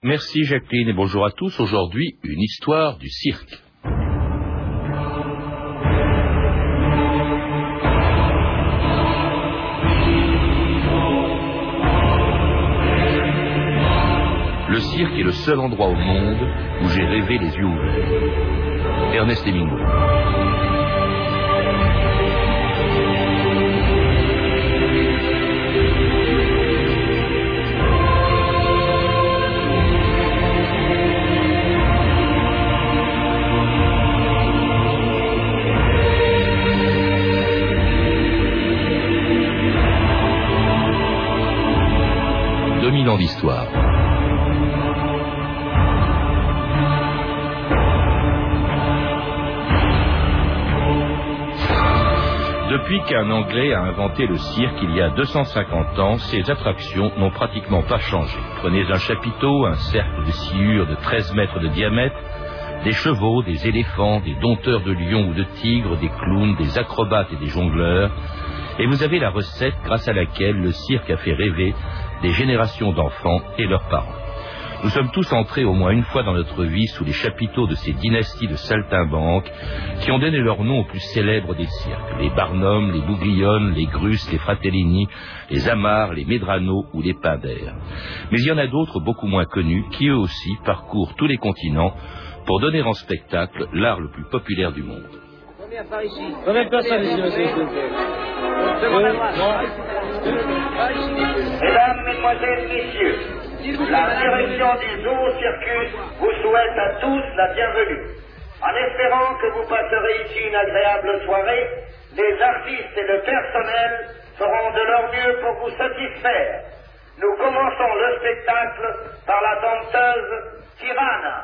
Merci Jacqueline et bonjour à tous. Aujourd'hui, une histoire du cirque. Le cirque est le seul endroit au monde où j'ai rêvé les yeux ouverts. Ernest Hemingway. Ans d'histoire. Depuis qu'un Anglais a inventé le cirque il y a 250 ans, ses attractions n'ont pratiquement pas changé. Prenez un chapiteau, un cercle de sciure de 13 mètres de diamètre, des chevaux, des éléphants, des dompteurs de lions ou de tigres, des clowns, des acrobates et des jongleurs, et vous avez la recette grâce à laquelle le cirque a fait rêver des générations d'enfants et leurs parents. Nous sommes tous entrés au moins une fois dans notre vie sous les chapiteaux de ces dynasties de saltimbanques qui ont donné leur nom aux plus célèbres des cirques. Les Barnum, les Bouglione, les Grus, les Fratellini, les Amar, les Medrano ou les Pinder. Mais il y en a d'autres beaucoup moins connus qui eux aussi parcourent tous les continents pour donner en spectacle l'art le plus populaire du monde. Combien de personnes ici, monsieur? Mesdames, Mesdemoiselles, Messieurs, la direction du Zoo Circus vous souhaite à tous la bienvenue. En espérant que vous passerez ici une agréable soirée, les artistes et le personnel feront de leur mieux pour vous satisfaire. Nous commençons le spectacle par la dompteuse Tirana.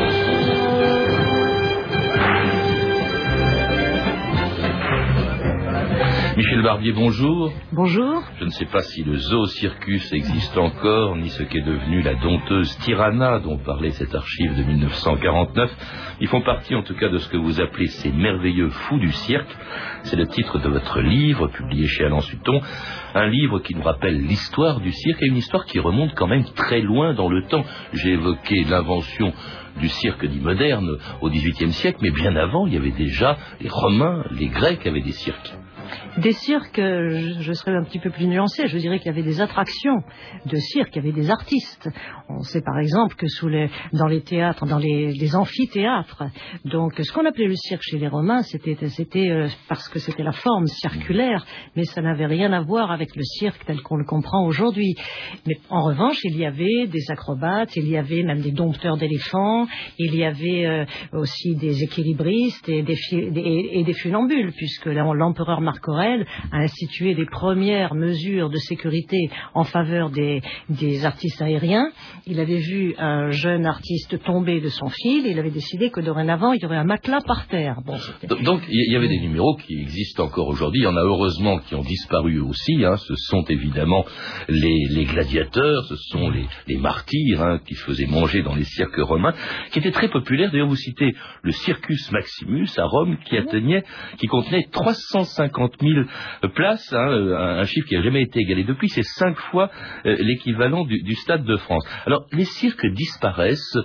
Michel Barbier, bonjour. Bonjour. Je ne sais pas si le Zoo Circus existe encore, ni ce qu'est devenu la dompteuse Tirana, dont parlait cette archive de 1949. Ils font partie en tout cas de ce que vous appelez ces merveilleux fous du cirque. C'est le titre de votre livre, publié chez Alain Sutton. Un livre qui nous rappelle l'histoire du cirque, et une histoire qui remonte quand même très loin dans le temps. J'ai évoqué l'invention du cirque dit moderne au XVIIIe siècle, mais bien avant, il y avait déjà les Romains, les Grecs avaient des cirques. Des cirques, je serais un petit peu plus nuancé, je dirais qu'il y avait des attractions de cirque, il y avait des artistes. On sait par exemple que dans les théâtres, dans les amphithéâtres, donc ce qu'on appelait le cirque chez les Romains, c'était parce que c'était la forme circulaire, mais ça n'avait rien à voir avec le cirque tel qu'on le comprend aujourd'hui. Mais en revanche, il y avait des acrobates, il y avait même des dompteurs d'éléphants, il y avait aussi des équilibristes et des funambules, puisque l'empereur Marc Aurèle a institué les premières mesures de sécurité en faveur des artistes aériens. Il avait vu un jeune artiste tomber de son fil, il avait décidé que dorénavant il y aurait un matelas par terre. Bon, donc il y avait des numéros qui existent encore aujourd'hui, il y en a heureusement qui ont disparu aussi, ce sont évidemment les gladiateurs, ce sont les martyrs qui se faisaient manger dans les cirques romains, qui étaient très populaires. D'ailleurs vous citez le Circus Maximus à Rome qui contenait 350 000 places, un chiffre qui n'a jamais été égalé depuis, c'est 5 fois l'équivalent du Stade de France. Alors les cirques disparaissent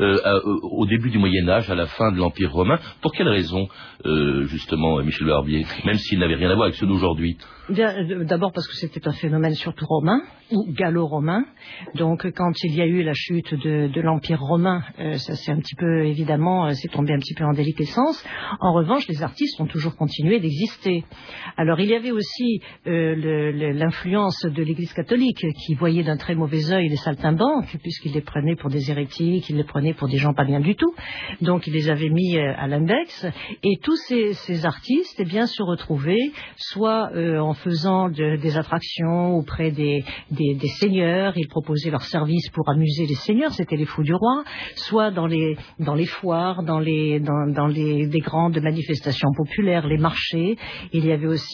au début du Moyen-Âge, à la fin de l'Empire romain. Pour quelle raison, justement, Michel Barbier, même s'il n'avait rien à voir avec ceux d'aujourd'hui? D'abord parce que c'était un phénomène surtout romain ou gallo-romain. Donc quand il y a eu la chute de l'Empire romain, ça c'est un petit peu, évidemment, c'est tombé un petit peu en déliquescence. En revanche, les artistes ont toujours continué d'exister. Alors il y avait aussi l'influence de l'Église catholique qui voyait d'un très mauvais œil les saltimbanques, puisqu'ils les prenaient pour des hérétiques, ils les prenaient pour des gens pas bien du tout. Donc ils les avaient mis à l'index, et tous ces artistes se retrouvaient soit en faisant des attractions auprès des seigneurs, ils proposaient leurs services pour amuser les seigneurs, c'était les fous du roi, soit dans les foires, dans les grandes manifestations populaires, les marchés. Il y avait aussi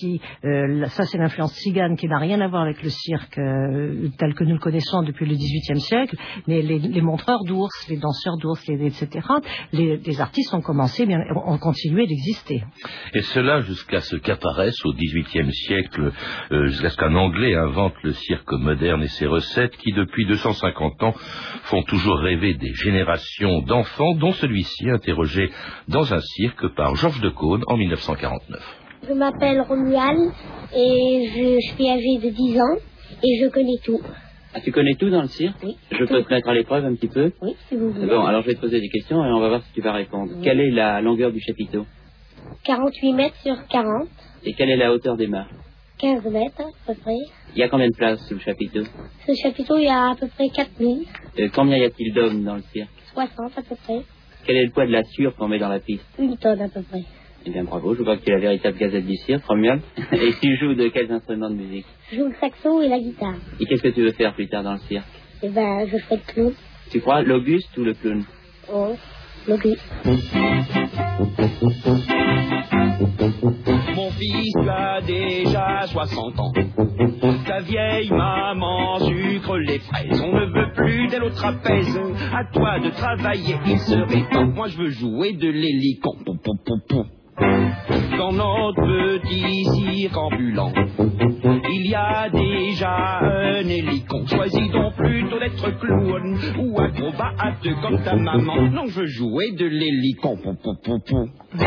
aussi, ça c'est l'influence tzigane qui n'a rien à voir avec le cirque tel que nous le connaissons depuis le XVIIIe siècle, mais les montreurs d'ours, les danseurs d'ours, etc., les artistes ont continué d'exister. Et cela jusqu'à ce qu'apparaisse au XVIIIe siècle, jusqu'à ce qu'un Anglais invente le cirque moderne et ses recettes qui, depuis 250 ans, font toujours rêver des générations d'enfants, dont celui-ci interrogé dans un cirque par Georges Decaune en 1949. Je m'appelle Romuald et je suis âgé de 10 ans et je connais tout. Ah, tu connais tout dans le cirque? Oui. Je peux te mettre à l'épreuve un petit peu? Oui, si vous voulez. Bon, alors je vais te poser des questions et on va voir si tu vas répondre. Oui. Quelle est la longueur du chapiteau? 48 mètres sur 40. Et quelle est la hauteur des mâts? 15 mètres à peu près. Il y a combien de places sous le chapiteau? Ce chapiteau, il y a à peu près 4000. Combien y a-t-il d'hommes dans le cirque? 60 à peu près. Quel est le poids de la sciure qu'on met dans la piste? 1 tonne à peu près. Eh bien bravo, je vois que tu es la véritable gazette du cirque, Romuald. Et tu joues de quels instruments de musique? Je joue le saxo et la guitare. Et qu'est-ce que tu veux faire plus tard dans le cirque? Eh ben, je fais le clown. Tu crois l'Auguste ou le clown? Oh, l'Auguste. Mon fils a déjà 60 ans. Ta vieille maman sucre les fraises. On ne veut plus d'elle au trapèze. À toi de travailler, il serait temps. Moi je veux jouer de l'hélicon. Pou, pou, pou, pou. Dans notre petit cirque ambulant, il y a déjà un hélicon. Choisis donc plutôt d'être clown ou acrobate comme ta maman. Non, je veux jouer de l'hélicon. Pou, pou, pou, pou.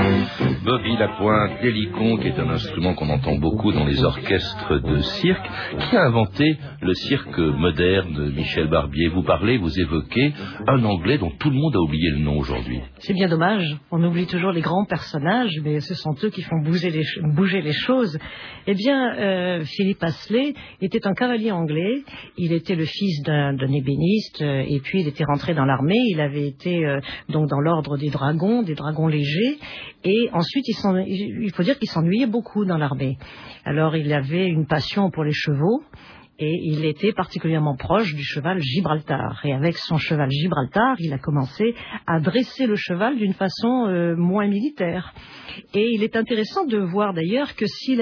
Bobby Lapointe, l'hélicon, qui est un instrument qu'on entend beaucoup dans les orchestres de cirque. Qui a inventé le cirque moderne, Michel Barbier? Vous parlez, vous évoquez un Anglais dont tout le monde a oublié le nom aujourd'hui. C'est bien dommage, on oublie toujours les grands personnages, mais ce sont eux qui font bouger les choses. Eh bien, Philippe Astley était un cavalier anglais, il était le fils d'un ébéniste, et puis il était rentré dans l'armée, il avait été donc dans l'ordre des dragons légers, et ensuite il faut dire qu'il s'ennuyait beaucoup dans l'armée. Alors il avait une passion pour les chevaux, et il était particulièrement proche du cheval Gibraltar. Et avec son cheval Gibraltar, il a commencé à dresser le cheval d'une façon moins militaire. Et il est intéressant de voir d'ailleurs que s'il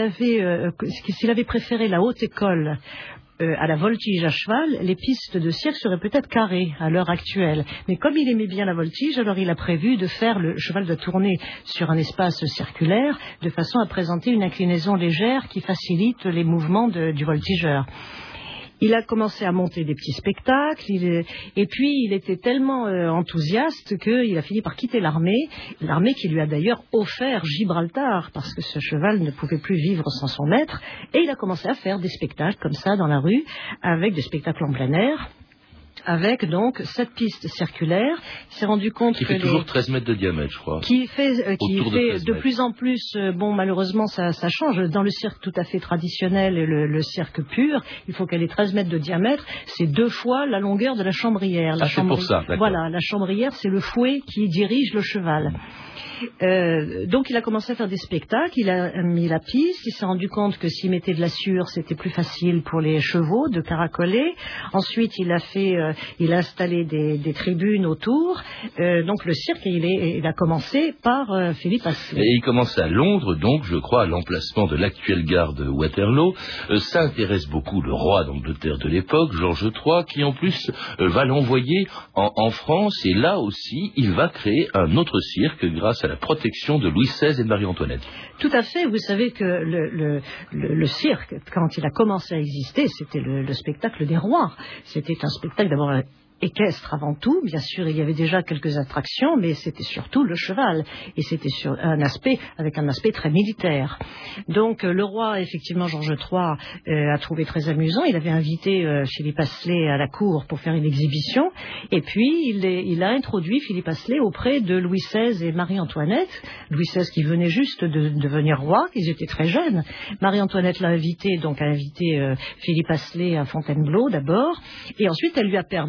avait préféré la haute école à la voltige à cheval, les pistes de cirque seraient peut-être carrées à l'heure actuelle. Mais comme il aimait bien la voltige, alors il a prévu de faire le cheval de tourner sur un espace circulaire de façon à présenter une inclinaison légère qui facilite les mouvements du voltigeur. Il a commencé à monter des petits spectacles, et puis il était tellement enthousiaste qu'il a fini par quitter l'armée qui lui a d'ailleurs offert Gibraltar, parce que ce cheval ne pouvait plus vivre sans son maître, et il a commencé à faire des spectacles comme ça dans la rue, avec des spectacles en plein air, avec donc cette piste circulaire. Il s'est rendu compte qui fait toujours 13 mètres de diamètre, je crois. Qui fait de plus en plus, bon, malheureusement ça change. Dans le cirque tout à fait traditionnel et le cirque pur, il faut qu'elle ait 13 mètres de diamètre. C'est 2 fois la longueur de la chambrière. C'est pour ça, d'accord. Voilà, la chambrière, c'est le fouet qui dirige le cheval. Donc il a commencé à faire des spectacles, il a mis la piste, il s'est rendu compte que s'il mettait de la sueur, c'était plus facile pour les chevaux de caracoler. Ensuite, il a installé des tribunes autour. Donc le cirque, il a commencé par Philippe Astley. Et il commence à Londres, donc, je crois, à l'emplacement de l'actuelle gare de Waterloo. Ça intéresse beaucoup le roi d'Angleterre de l'époque, Georges III, qui en plus va l'envoyer en France. Et là aussi, il va créer un autre cirque grâce à la protection de Louis XVI et de Marie-Antoinette. Tout à fait. Vous savez que le cirque, quand il a commencé à exister, c'était le spectacle des rois. C'était un spectacle d'abord équestre avant tout. Bien sûr, il y avait déjà quelques attractions, mais c'était surtout le cheval. Et c'était avec un aspect très militaire. Donc, le roi, effectivement, Georges III, a trouvé très amusant. Il avait invité Philippe Astley à la cour pour faire une exhibition. Et puis, il a introduit Philippe Astley auprès de Louis XVI et Marie-Antoinette. Louis XVI qui venait juste de devenir roi, ils étaient très jeunes. Marie-Antoinette l'a invité, donc a invité Philippe Astley à Fontainebleau d'abord. Et ensuite, elle lui a permis de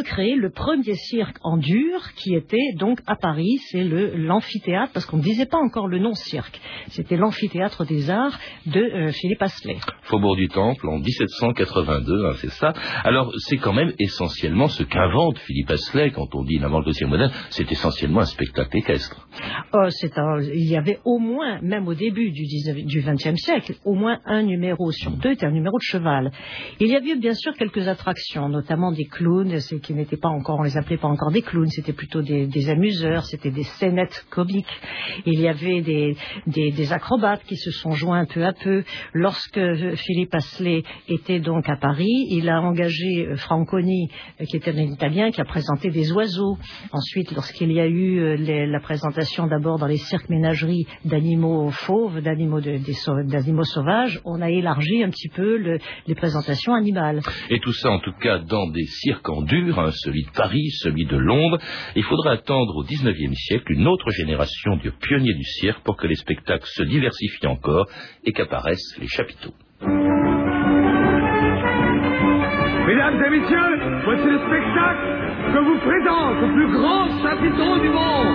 créé le premier cirque en dur qui était donc à Paris, c'est l'amphithéâtre, parce qu'on ne disait pas encore le nom cirque. C'était l'amphithéâtre des arts de Philippe Asselet. Faubourg du Temple en 1782, hein, c'est ça. Alors c'est quand même essentiellement ce qu'invente Philippe Asselet quand on dit il invente le cirque moderne, c'est essentiellement un spectacle équestre. Il y avait au moins, même au début du XXe siècle, au moins un numéro sur deux était un numéro de cheval. Il y avait bien sûr quelques attractions, notamment des clowns, qui n'étaient pas encore, on les appelait pas encore des clowns, c'était plutôt des amuseurs, c'était des scénettes comiques. Il y avait des acrobates qui se sont joints peu à peu. Lorsque Philippe Asselet était donc à Paris, il a engagé Franconi, qui était un Italien, qui a présenté des oiseaux. Ensuite, lorsqu'il y a eu la présentation d'abord dans les cirques ménageries d'animaux fauves, d'animaux sauvages, on a élargi un petit peu les présentations animales. Et tout ça, en tout cas, dans des cirques en dur, hein, celui de Paris, celui de Londres. Il faudra attendre au XIXe siècle une autre génération de pionniers du cirque pour que les spectacles se diversifient encore et qu'apparaissent les chapiteaux. Mesdames et messieurs, voici le spectacle que vous présente le plus grand chapiteau du monde.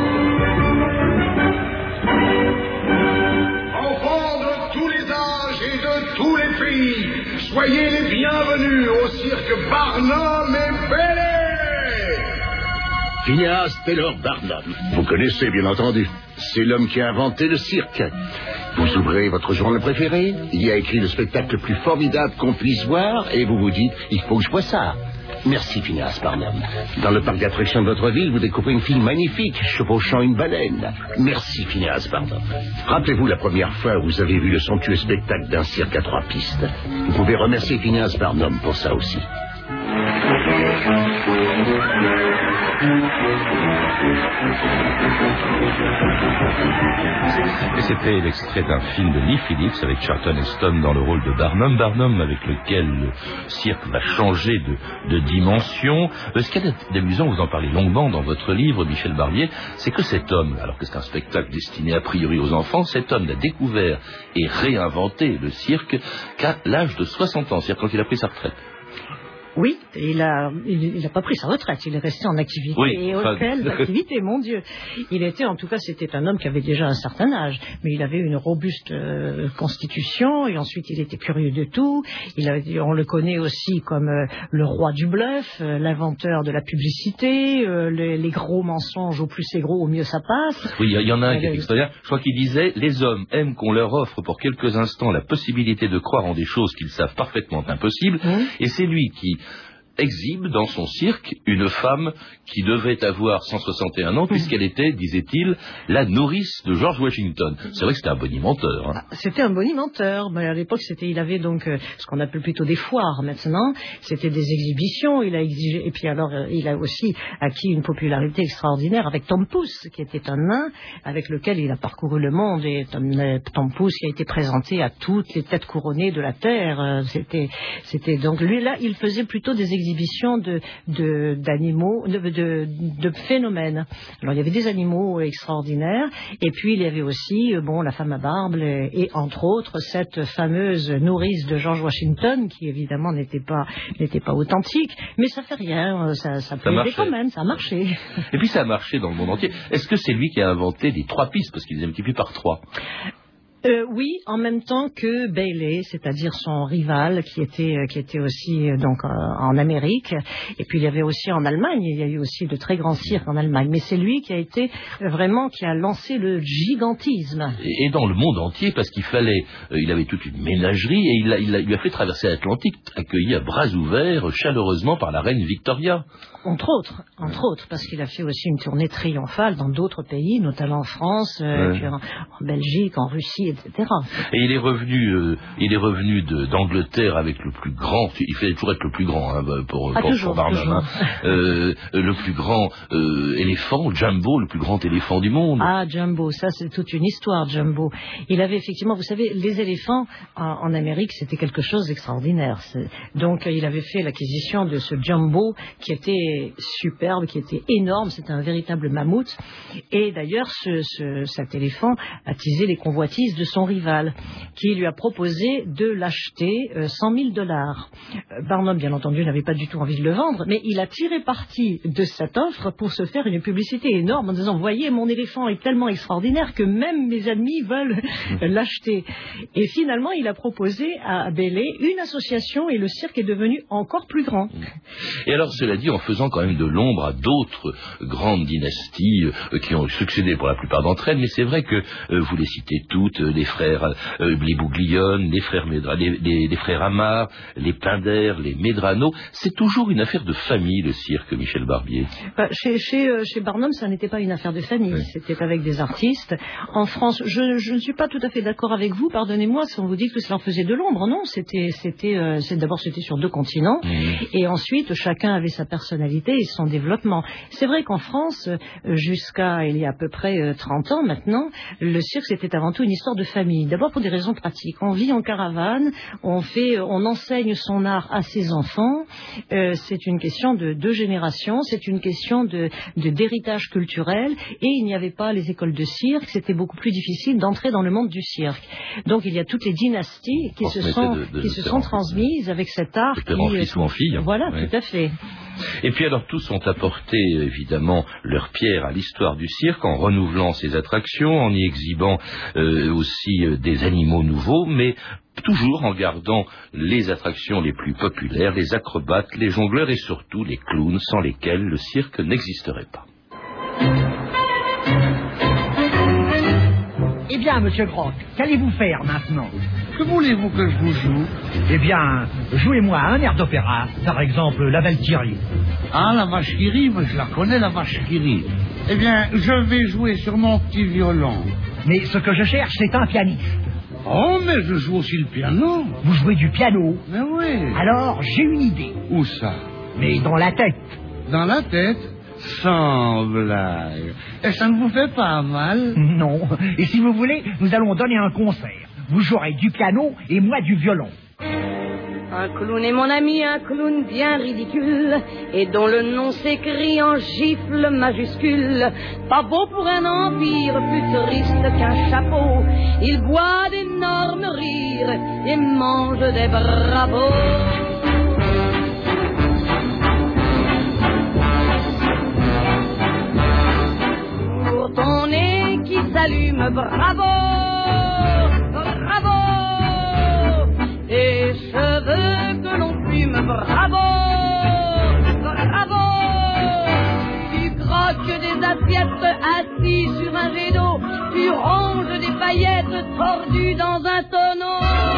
Enfants de tous les âges et de tous les pays, soyez les bienvenus au cirque Barnum et Bailey. Phineas Taylor Barnum. Vous connaissez, bien entendu. C'est l'homme qui a inventé le cirque. Vous ouvrez votre journal préféré, il y a écrit le spectacle le plus formidable qu'on puisse voir, et vous vous dites, il faut que je vois ça. Merci, Phineas Barnum. Dans le parc d'attractions de votre ville, vous découvrez une fille magnifique, chevauchant une baleine. Merci, Phineas Barnum. Rappelez-vous la première fois où vous avez vu le somptueux spectacle d'un cirque à 3 pistes. Vous pouvez remercier Phineas Barnum pour ça aussi. Et c'était l'extrait d'un film de Lee Phillips avec Charlton Heston dans le rôle de Barnum. Barnum avec lequel le cirque va changer de dimension. Ce qu'il y a d'amusant, vous en parlez longuement dans votre livre, Michel Barbier, c'est que cet homme, alors que c'est un spectacle destiné a priori aux enfants, cet homme n'a découvert et réinventé le cirque qu'à l'âge de 60 ans, c'est-à-dire quand il a pris sa retraite. Oui, il a pas pris sa retraite, il est resté en activité. Oui, et auquel d'activité, mon Dieu. Il était, en tout cas, c'était un homme qui avait déjà un certain âge, mais il avait une robuste constitution, et ensuite il était curieux de tout. On le connaît aussi comme le roi du bluff, l'inventeur de la publicité, les gros mensonges, au plus c'est gros, au mieux ça passe. Oui, il y en a un qui est extraordinaire. Je crois qu'il disait, les hommes aiment qu'on leur offre pour quelques instants la possibilité de croire en des choses qu'ils savent parfaitement impossibles, et c'est lui qui exhibe dans son cirque une femme qui devait avoir 161 ans puisqu'elle était, disait-il, la nourrice de George Washington. C'est vrai que c'était un bonimenteur. Hein. C'était un bonimenteur, mais à l'époque il avait donc ce qu'on appelle plutôt des foires maintenant. C'était des exhibitions. Il a exigé, et puis alors il a aussi acquis une popularité extraordinaire avec Tom Pouce, qui était un nain avec lequel il a parcouru le monde. Et Tom Pouce qui a été présenté à toutes les têtes couronnées de la terre. C'était donc lui là, il faisait plutôt des exhibitions d'animaux, de phénomènes. Alors il y avait des animaux extraordinaires, et puis il y avait aussi la femme à barbe et entre autres cette fameuse nourrice de George Washington qui évidemment n'était pas authentique, mais ça fait rien, ça plaisait quand même, ça a marché. Et puis ça a marché dans le monde entier. Est-ce que c'est lui qui a inventé les 3 pistes parce qu'il les a multipliées par 3? Oui, en même temps que Bailey, c'est-à-dire son rival, qui était aussi donc en Amérique. Et puis il y avait aussi en Allemagne, il y a eu aussi de très grands cirques en Allemagne. Mais c'est lui qui a été vraiment qui a lancé le gigantisme. Et dans le monde entier, parce qu'il fallait, il avait toute une ménagerie et il lui a fait traverser l'Atlantique, accueilli à bras ouverts chaleureusement par la reine Victoria. Entre autres, parce qu'il a fait aussi une tournée triomphale dans d'autres pays, notamment en France, puis en Belgique, en Russie, etc. Et il est revenu d'Angleterre avec le plus grand, il fallait toujours être le plus grand pour Barnum, hein, le plus grand éléphant, Jumbo, le plus grand éléphant du monde. Ah, Jumbo, ça c'est toute une histoire, Jumbo. Il avait effectivement, vous savez, les éléphants en Amérique, c'était quelque chose d'extraordinaire. Donc il avait fait l'acquisition de ce Jumbo qui était superbe, qui était énorme, c'était un véritable mammouth. Et d'ailleurs, cet éléphant attisait les convoitises de de son rival, qui lui a proposé de l'acheter $100 000. Barnum, bien entendu, n'avait pas du tout envie de le vendre, mais il a tiré parti de cette offre pour se faire une publicité énorme en disant « Voyez, mon éléphant est tellement extraordinaire que même mes amis veulent l'acheter ». Et finalement, il a proposé à Bailey une association et le cirque est devenu encore plus grand. Et alors, cela dit, en faisant quand même de l'ombre à d'autres grandes dynasties qui ont succédé pour la plupart d'entre elles, mais c'est vrai que vous les citez toutes, les frères les Bouglione, les frères les frères Amar, les Pinder, les Medrano, c'est toujours une affaire de famille, le cirque, Michel Barbier. Chez Barnum, ça n'était pas une affaire de famille, c'était avec des artistes. En France, je ne suis pas tout à fait d'accord avec vous, pardonnez-moi si on vous dit que cela en faisait de l'ombre, non, d'abord c'était sur 2 continents, et ensuite chacun avait sa personnalité et son développement. C'est vrai qu'en France, jusqu'à il y a à peu près 30 ans maintenant, le cirque c'était avant tout une histoire de famille. D'abord pour des raisons pratiques. On vit en caravane, on enseigne son art à ses enfants. C'est une question de 2 générations, c'est une question d'héritage culturel, et il n'y avait pas les écoles de cirque, c'était beaucoup plus difficile d'entrer dans le monde du cirque. Donc il y a toutes les dynasties qui se sont transmises avec cet art. De père en fils ou en fille. Voilà, tout à fait. Et puis alors tous ont apporté évidemment leur pierre à l'histoire du cirque en renouvelant ses attractions, en y exhibant aussi des animaux nouveaux, mais toujours en gardant les attractions les plus populaires, les acrobates, les jongleurs et surtout les clowns sans lesquels le cirque n'existerait pas. Eh bien, monsieur Grotte, qu'allez-vous faire maintenant? Que voulez-vous que je vous joue? Eh bien, jouez-moi un air d'opéra, par exemple la Valkyrie. Ah, la vache qui rit, je la connais, la vache qui rit. Eh bien, je vais jouer sur mon petit violon. Mais ce que je cherche, c'est un pianiste. Oh, mais je joue aussi le piano. Vous jouez du piano? Mais oui. Alors, j'ai une idée. Où ça? Mais dans la tête. Dans la tête? Sans blague. Et ça ne vous fait pas mal? Non. Et si vous voulez, nous allons donner un concert. Vous jouerez du piano et moi du violon. Un clown est mon ami, un clown bien ridicule, et dont le nom s'écrit en gifle majuscule. Pas beau pour un empire, plus triste qu'un chapeau. Il boit d'énormes rires et mange des bravos. Pour ton nez qui s'allume, bravo, bravo. Tes cheveux que l'on fume, bravo, bravo. Tu croques des assiettes assis sur un jet d'eau. Tu ronges des paillettes tordues dans un tonneau.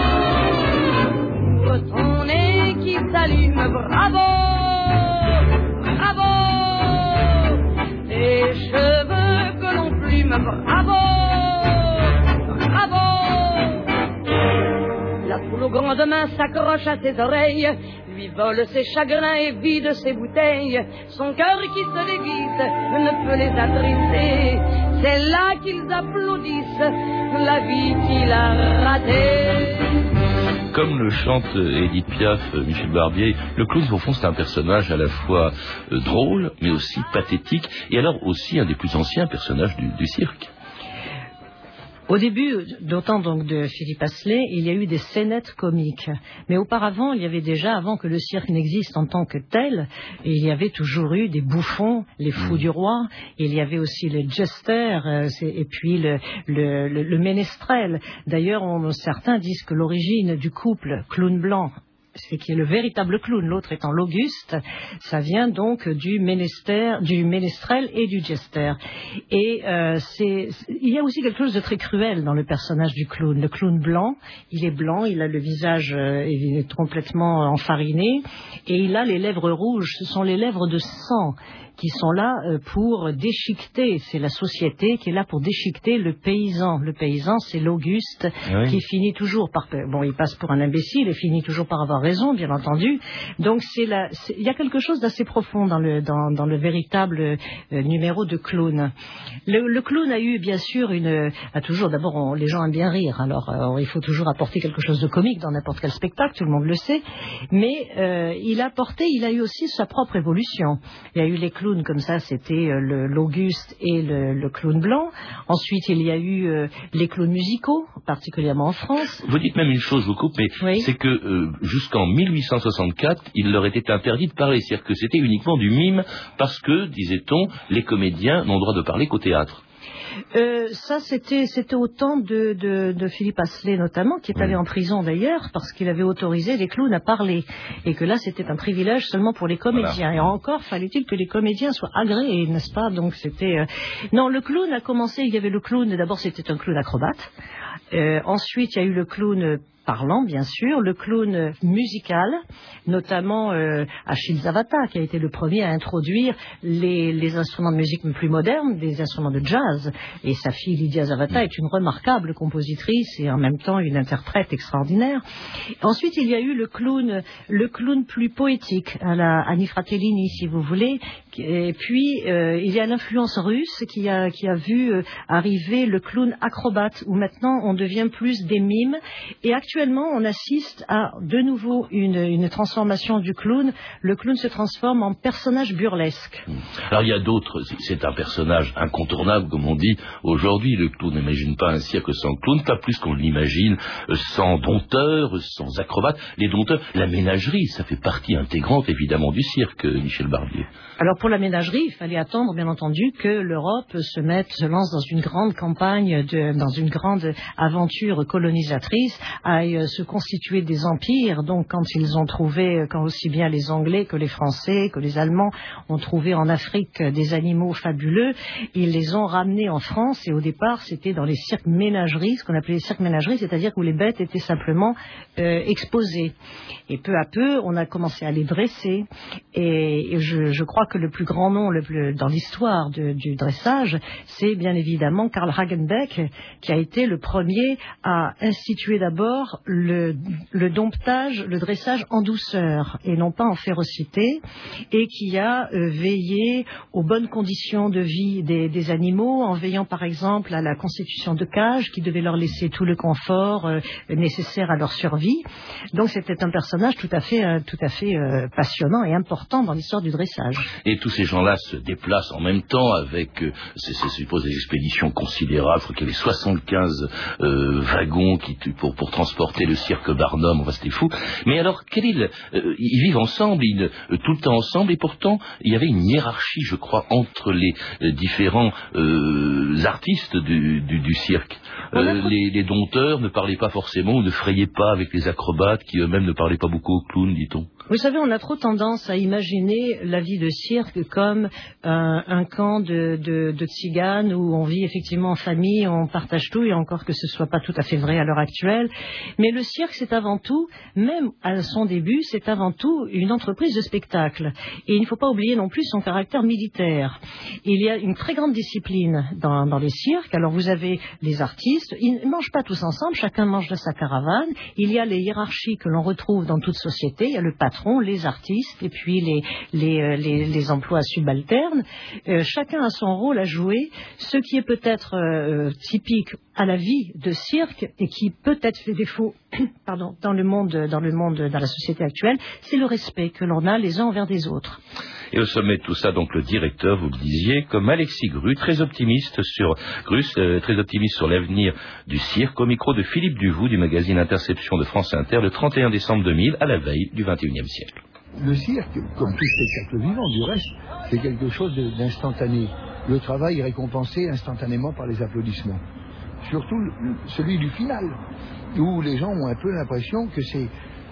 Pour ton nez qui s'allume, bravo, bravo. Tes cheveux que l'on plume, bravo, bravo. La foule aux grandes mains s'accroche à ses oreilles, lui vole ses chagrins et vide ses bouteilles. Son cœur qui se déguise ne peut les attrister. C'est là qu'ils applaudissent la vie qu'il a ratée. Comme le chante Édith Piaf, Michel Barbier, le clown, au fond, c'est un personnage à la fois drôle, mais aussi pathétique, et alors aussi un des plus anciens personnages du cirque. Au début, d'autant donc de Philippe Asselet, il y a eu des scénettes comiques. Mais auparavant, il y avait déjà, avant que le cirque n'existe en tant que tel, il y avait toujours eu des bouffons, les fous du roi, il y avait aussi les jesters, et puis le ménestrel. D'ailleurs, certains disent que l'origine du couple clown blanc, c'est qui est le véritable clown, l'autre étant l'Auguste, ça vient donc du ménestrel et du jester. Et il y a aussi quelque chose de très cruel dans le personnage du clown. Le clown blanc, il est blanc, il a le visage il est complètement enfariné, et il a les lèvres rouges, ce sont les lèvres de sang qui sont là pour déchiqueter. C'est la société qui est là pour déchiqueter le paysan. Le paysan, c'est l'Auguste, qui finit toujours par... Bon, il passe pour un imbécile et finit toujours par avoir raison, bien entendu. Donc, il y a quelque chose d'assez profond dans le véritable numéro de clown. Le clown a eu, bien sûr, d'abord, les gens aiment bien rire. Alors, il faut toujours apporter quelque chose de comique dans n'importe quel spectacle, tout le monde le sait. Mais il a eu aussi sa propre évolution. Il y a eu les clowns clowns comme ça, c'était l'Auguste et le clown blanc. Ensuite, il y a eu les clowns musicaux, particulièrement en France. Vous dites même une chose, je vous coupe, mais oui. C'est que jusqu'en 1864, il leur était interdit de parler. C'est-à-dire que c'était uniquement du mime parce que, disait-on, les comédiens n'ont droit de parler qu'au théâtre. Ça, c'était au temps de Philippe Asselet notamment, qui est allé en prison d'ailleurs, parce qu'il avait autorisé les clowns à parler. Et que là, c'était un privilège seulement pour les comédiens. Voilà. Et encore, fallait-il que les comédiens soient agréés, n'est-ce pas? Donc c'était... Non, le clown a commencé, il y avait le clown, d'abord c'était un clown acrobate. Ensuite, il y a eu le clown parlant, bien sûr, le clown musical, notamment Achille Zavata, qui a été le premier à introduire les instruments de musique plus modernes, des instruments de jazz. Et sa fille Lydia Zavata est une remarquable compositrice et en même temps une interprète extraordinaire. Ensuite, il y a eu le clown plus poétique, à la Annie Fratellini, si vous voulez. Et puis, il y a l'influence russe qui a vu arriver le clown acrobate, où maintenant on devient plus des mimes. Et actuellement, on assiste à de nouveau une transformation du clown. Le clown se transforme en personnage burlesque. Alors il y a d'autres, c'est un personnage incontournable, comme on dit aujourd'hui. Le clown n'imagine pas un cirque sans clown, pas plus qu'on l'imagine sans dompteurs, sans acrobates. Les dompteurs, la ménagerie, ça fait partie intégrante évidemment du cirque, Michel Barbier. Alors pour la ménagerie, il fallait attendre bien entendu que l'Europe se lance dans une grande campagne, dans une grande aventure colonisatrice, aille se constituer des empires. Donc quand ils ont trouvé, quand aussi bien les Anglais que les Français, que les Allemands ont trouvé en Afrique des animaux fabuleux, ils les ont ramenés en France et au départ c'était dans les cirques ménageries, ce qu'on appelait les cirques ménageries, c'est-à-dire où les bêtes étaient simplement exposées. Et peu à peu, on a commencé à les dresser et je crois que le plus grand nom dans l'histoire du dressage, c'est bien évidemment Karl Hagenbeck, qui a été le premier à instituer d'abord le domptage, le dressage en douceur et non pas en férocité, et qui a veillé aux bonnes conditions de vie des animaux, en veillant par exemple à la constitution de cages qui devaient leur laisser tout le confort nécessaire à leur survie. Donc c'était un personnage tout à fait passionnant et important dans l'histoire du dressage. Et tous ces gens-là se déplacent en même temps avec, c'est suppose des expéditions considérables. Je crois qu'il y avait 75 wagons pour transporter le cirque Barnum. Enfin, c'était fou. Mais alors, ils vivent ensemble, tout le temps ensemble, et pourtant, il y avait une hiérarchie, je crois, entre les différents artistes du cirque. Les dompteurs ne parlaient pas forcément, ou ne frayaient pas avec les acrobates, qui eux-mêmes ne parlaient pas beaucoup aux clowns, dit-on. Vous savez, on a trop tendance à imaginer la vie de cirque comme un camp de tziganes où on vit effectivement en famille, on partage tout, et encore que ce soit pas tout à fait vrai à l'heure actuelle. Mais le cirque, c'est avant tout, même à son début, c'est avant tout une entreprise de spectacle. Et il ne faut pas oublier non plus son caractère militaire. Il y a une très grande discipline dans les cirques. Alors vous avez les artistes, ils ne mangent pas tous ensemble, chacun mange de sa caravane. Il y a les hiérarchies que l'on retrouve dans toute société. Il y a le patron, les artistes et puis les emplois subalternes. Chacun a son rôle à jouer. Ce qui est peut-être typique à la vie de cirque et qui peut-être fait défaut dans la société actuelle, c'est le respect que l'on a les uns envers les autres. Et au sommet de tout ça, donc le directeur, vous le disiez, comme Alexis Grue, très optimiste sur l'avenir du cirque, au micro de Philippe Duvaux du magazine Interception de France Inter, le 31 décembre 2000, à la veille du XXIe siècle. Le cirque, comme tout spectacle vivant du reste, c'est quelque chose d'instantané. Le travail est récompensé instantanément par les applaudissements. Surtout celui du final, où les gens ont un peu l'impression que c'est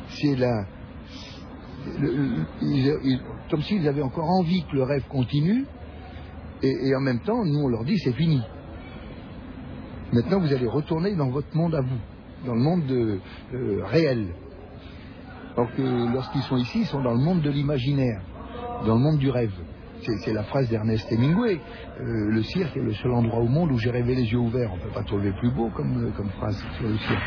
comme s'ils avaient encore envie que le rêve continue, et en même temps, nous on leur dit c'est fini. Maintenant vous allez retourner dans votre monde à vous, dans le monde réel. Alors que lorsqu'ils sont ici, ils sont dans le monde de l'imaginaire, dans le monde du rêve. C'est la phrase d'Ernest Hemingway. Le cirque est le seul endroit au monde où j'ai rêvé les yeux ouverts. On ne peut pas trouver plus beau comme phrase sur le cirque.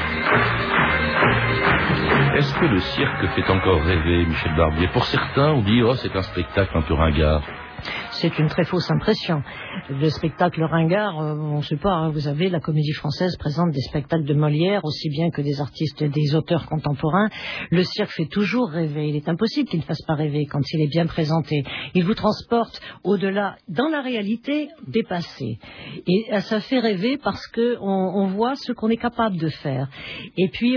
Est-ce que le cirque fait encore rêver, Michel Barbier? Pour certains, on dit c'est un spectacle un peu ringard. C'est une très fausse impression. Le spectacle ringard, on ne sait pas, hein, vous avez la Comédie Française présente des spectacles de Molière, aussi bien que des artistes, des auteurs contemporains. Le cirque fait toujours rêver. Il est impossible qu'il ne fasse pas rêver quand il est bien présenté. Il vous transporte au-delà, dans la réalité, dépassée. Et ça fait rêver parce qu'on voit ce qu'on est capable de faire. Et puis,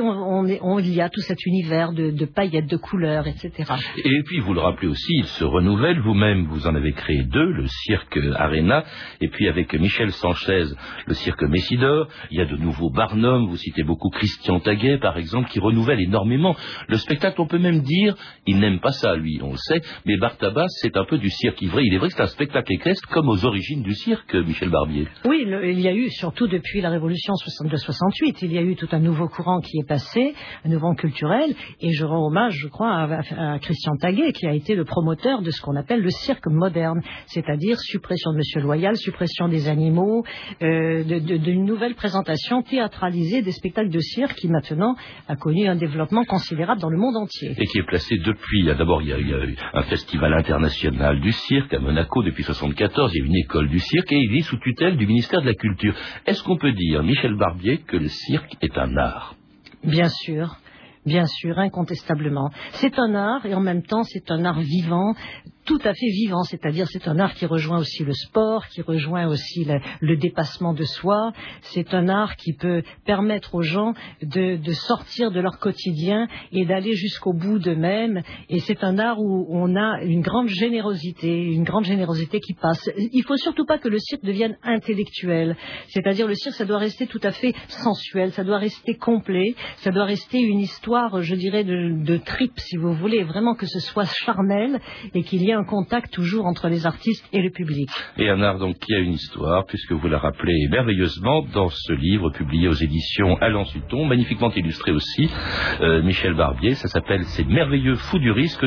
il y a tout cet univers de paillettes, de couleurs, etc. Et puis, vous le rappelez aussi, il se renouvelle. Vous-même, vous en avez créé 2, le cirque Arena, et puis avec Michel Sanchez, le cirque Messidor. Il y a de nouveaux Barnum, vous citez beaucoup Christian Taguet, par exemple, qui renouvelle énormément le spectacle. On peut même dire, il n'aime pas ça, lui, on le sait, mais Bartabas, c'est un peu du cirque ivré. Il est vrai que c'est un spectacle équestre comme aux origines du cirque, Michel Barbier. Oui, il y a eu, surtout depuis la Révolution 62-68, il y a eu tout un nouveau courant qui est passé, un nouveau culturel, et je rends hommage, je crois, à Christian Taguet, qui a été le promoteur de ce qu'on appelle le cirque moderne, c'est-à-dire suppression de Monsieur Loyal, suppression des animaux, d'une nouvelle présentation théâtralisée des spectacles de cirque qui maintenant a connu un développement considérable dans le monde entier. Et qui est placé depuis, d'abord il y a eu un festival international du cirque à Monaco depuis 1974, il y a une école du cirque et il est sous tutelle du ministère de la Culture. Est-ce qu'on peut dire, Michel Barbier, que le cirque est un art ? Bien sûr, incontestablement. C'est un art et en même temps c'est un art vivant, tout à fait vivant, c'est-à-dire c'est un art qui rejoint aussi le sport, qui rejoint aussi le dépassement de soi. C'est un art qui peut permettre aux gens de sortir de leur quotidien et d'aller jusqu'au bout d'eux-mêmes. Et c'est un art où on a une grande générosité qui passe. Il faut surtout pas que le cirque devienne intellectuel. C'est-à-dire le cirque, ça doit rester tout à fait sensuel, ça doit rester complet, ça doit rester une histoire, je dirais, de tripes, si vous voulez, vraiment que ce soit charnel et qu'il y ait un contact toujours entre les artistes et le public. Et un art donc qui a une histoire, puisque vous la rappelez merveilleusement dans ce livre publié aux éditions Alain Sutton, magnifiquement illustré aussi, Michel Barbier. Ça s'appelle Ces merveilleux fous du risque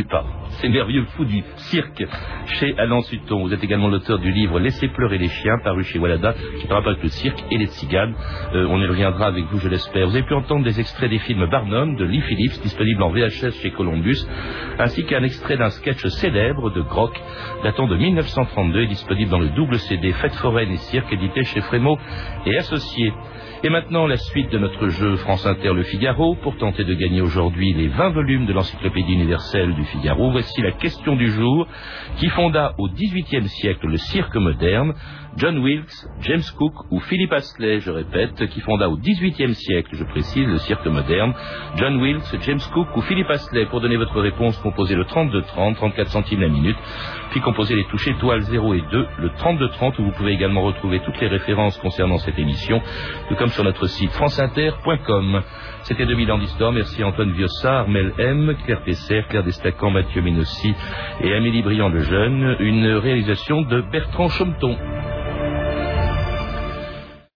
Ces merveilleux fous du cirque chez Alain Sutton. Vous êtes également l'auteur du livre Laissez pleurer les chiens, paru chez Walada, qui parle avec le cirque et les tziganes. On y reviendra avec vous, je l'espère. Vous avez pu entendre des extraits des films Barnum de Lee Phillips, disponible en VHS chez Columbus, ainsi qu'un extrait d'un sketch célèbre de Grock, datant de 1932, disponible dans le double CD Fête foraine et cirque, édité chez Frémaux et Associés. Et maintenant, la suite de notre jeu France Inter Le Figaro, pour tenter de gagner aujourd'hui les 20 volumes de l'encyclopédie universelle du Figaro. Voici la question du jour. Qui fonda au XVIIIe siècle le cirque moderne? John Wilkes, James Cook ou Philip Astley, je répète, qui fonda au XVIIIe siècle, je précise, le cirque moderne. John Wilkes, James Cook ou Philip Astley. Pour donner votre réponse, composez le 3230, 34 centimes la minute, puis composez les touches étoiles 0 et 2, le 3230, où vous pouvez également retrouver toutes les références concernant cette émission, tout comme sur notre site franceinter.com. C'était 2000 ans d'histoire. Merci à Antoine Viossa, Armel M, Claire Tesser, Claire Destacan, Mathieu Ménossi et Amélie Briand le Jeune. Une réalisation de Bertrand Chometon.